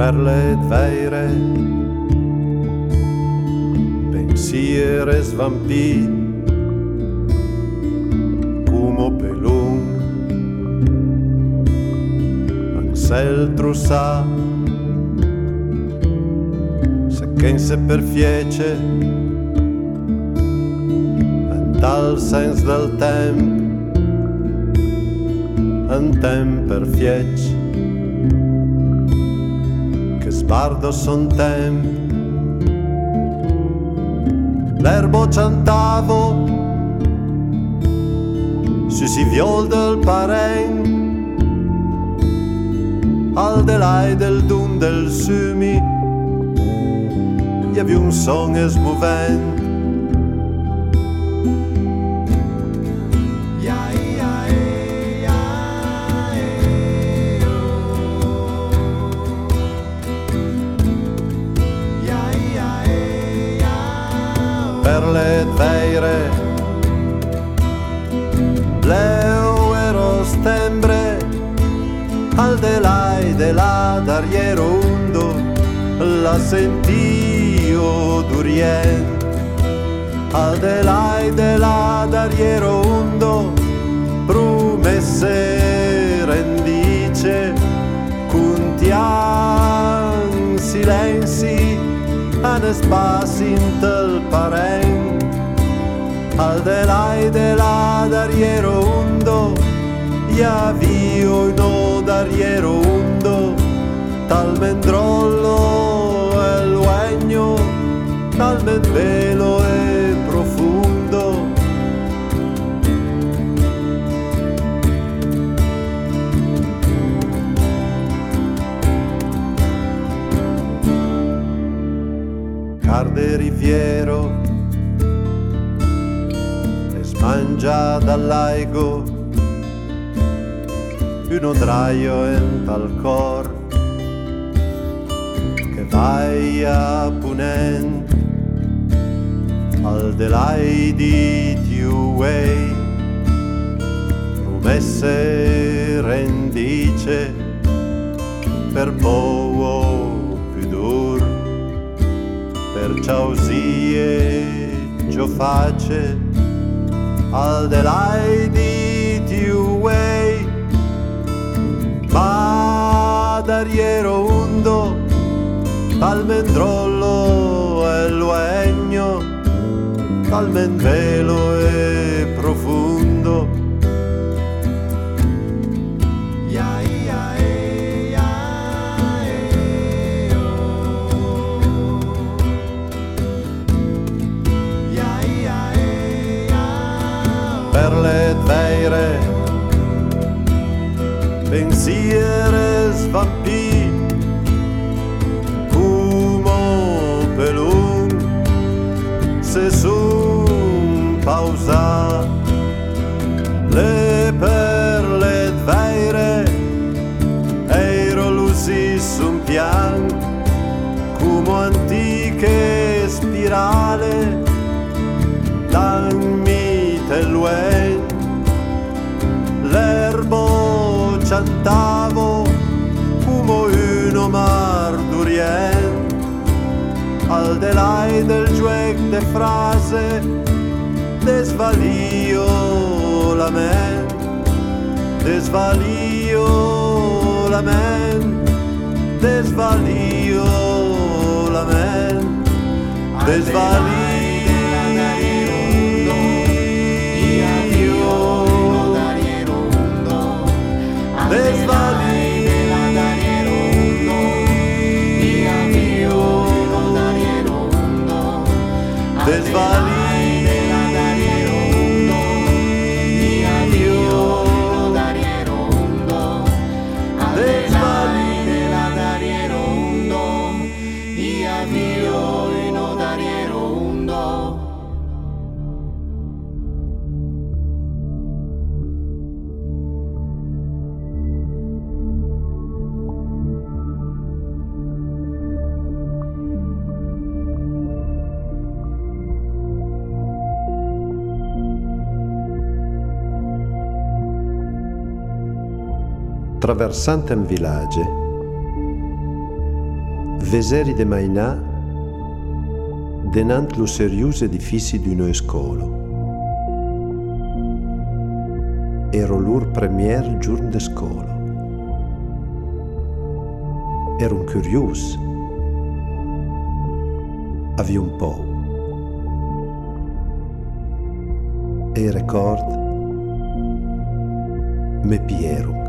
per le veire pensiere svampì come pelung ansel trussà se che se perfiece dal sens del temp un temp perfiec che sbardo son temp l'erbo cantavo si viol del parent al delai del dun del sumi hi havia un son esmovent per le veire leo ero stembre al delai della d'ariero undo la sentio d'urient al delai della d'ariero undo promesse rendice cuntian silenzi an spasi intel parent al delai della d'ariero undo ja vio no d'ariero undo tal mendrollo e luegno tal velo e profundo Carde riviero e smangia dall'aigo un odraio en tal cor che vai a punent al delai di Tiuei promesse rendice per poco più dur per ciausie gio face al delai di Tiuei ma d'ariero undo tal mendrollo e luegno tal velo e profundo per le veire pensiere svampì come pelung se sun pausa le perle veire eiro lusi sun pian come antiche spirale dammi te luen l'erbo cantavo come uno mar d'urient al delai del juec de frase desvalio la ment desvalio la ment desvalio la ment desvalio Traversant un village, Veseri de mainà denant lo serius edifici d'uno escolo. Ero lur premier giorn de scolo. Ero un curius. Avia un pou. E record me piero.